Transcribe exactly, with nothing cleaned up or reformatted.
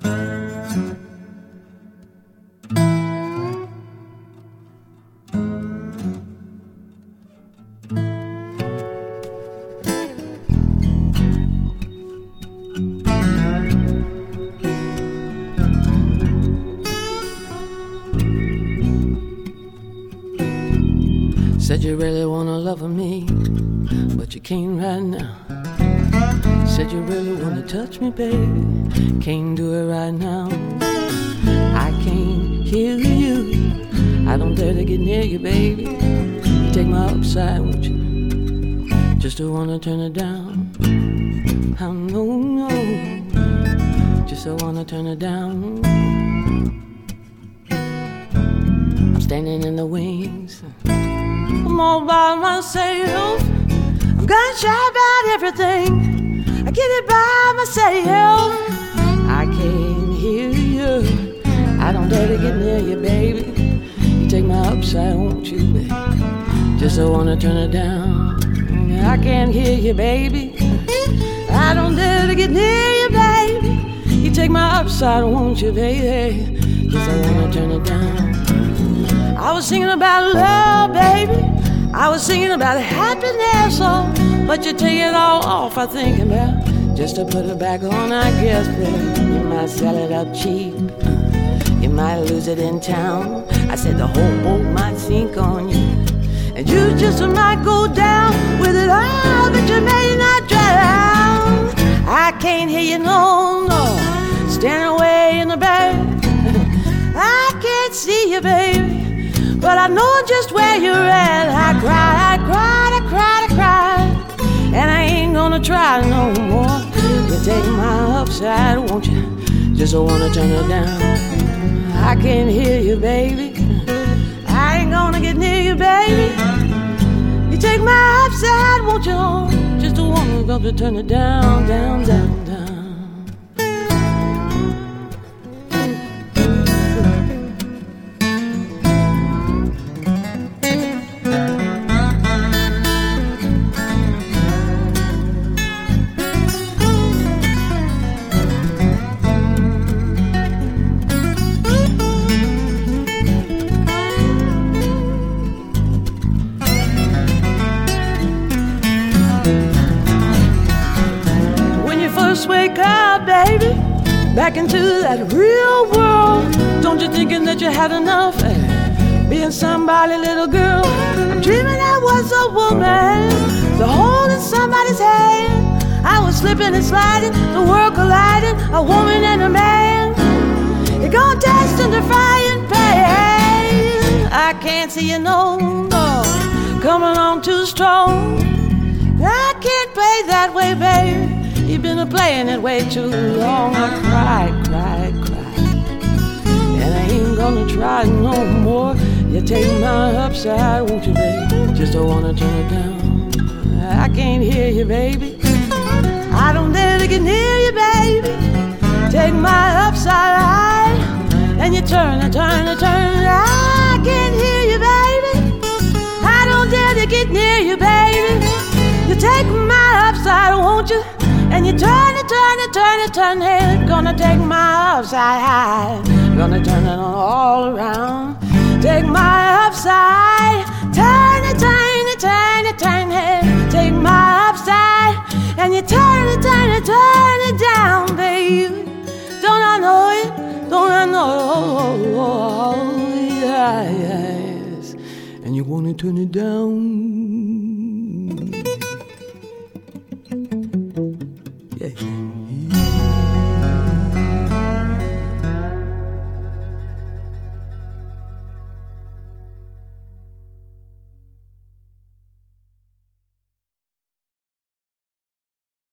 Said you really wanna love me, but you can't right now. Said you really wanna touch me, baby, can't do it right now. I can't hear you, I don't dare to get near you, baby. You take my upside, won't you? Just to wanna turn it down. I know, no, just to wanna turn it down. I'm standing in the wings, I'm all by myself. I'm gonna shy about everything, I get it by myself. I can't hear you, I don't dare to get near you, baby. You take my upside, won't you, baby? Just I wanna turn it down. I can't hear you, baby, I don't dare to get near you, baby. You take my upside, won't you, baby? Just I wanna turn it down. I was singing about love, baby, I was singing about happiness, oh, but you take it all off, I think about just to put it back on, I guess, baby. You might sell it up cheap, you might lose it in town. I said the whole boat might sink on you, and you just might go down with it all, but you may not drown. I can't hear you, no, no, standing away in the back. I can't see you, baby, but I know just where you're at. I cried, I cried, I cried, I cried, and I ain't gonna try no more. You take my upside, won't you? Just I wanna turn it down. I can't hear you, baby, I ain't gonna get near you, baby. You take my upside, won't you? Just I wanna go to turn it down, down, down, down. Wake up, baby, back into that real world. Don't you thinking that you had enough, eh? Being somebody, little girl. I'm dreaming I was a woman, the holding somebody's hand. I was slipping and sliding, the world colliding, a woman and a man. You're gonna test and defy and pain. I can't see you no more, coming on too strong. I can't play that way, baby, you've been playing it way too long. I cried, cried, cried, and I ain't gonna try no more. You take my upside, won't you, baby? Just don't wanna turn it down. I can't hear you, baby, I don't dare to get near you, baby. Take my upside high, and you turn and turn and turn. I can't hear you, baby, I don't dare to get near you, baby. You take my upside, won't you? And you turn it, turn it, turn it, turn it. Gonna take my upside high, gonna turn it all around. Take my upside, turn it, turn it, turn it, turn it. Take my upside, and you turn it, turn it, turn it down, baby. Don't I know it? Don't I know? Yeah, yes. And you wanna turn it down? Yeah.